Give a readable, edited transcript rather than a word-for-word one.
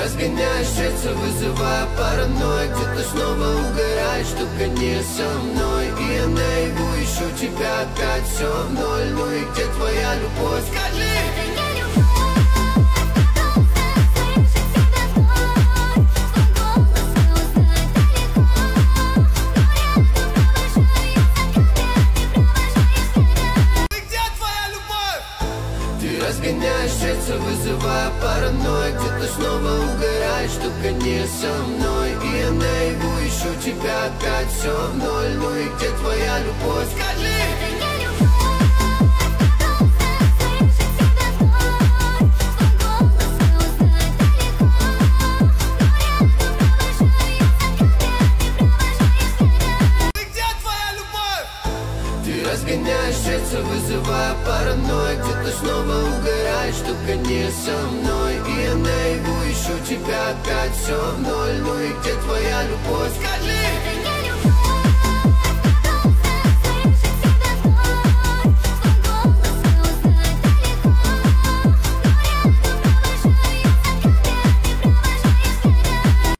разгоняешь сердце, вызывая паранойю. Где-то снова угораешь, только не со мной. И я наяву ищу тебя, опять все в ноль. Ну и где твоя любовь? Скажи! Разгоняешь сердце, вызывая паранойю. Где-то снова угораешь, только не со мной. И я наяву ищу тебя, опять все в ноль. Ну и где твоя любовь? Скажи! Разгоняешь сердце, вызывая паранойю. Где-то снова угораешь, только не со мной. И я наяву ищу тебя, опять все в ноль. Ну и где твоя любовь?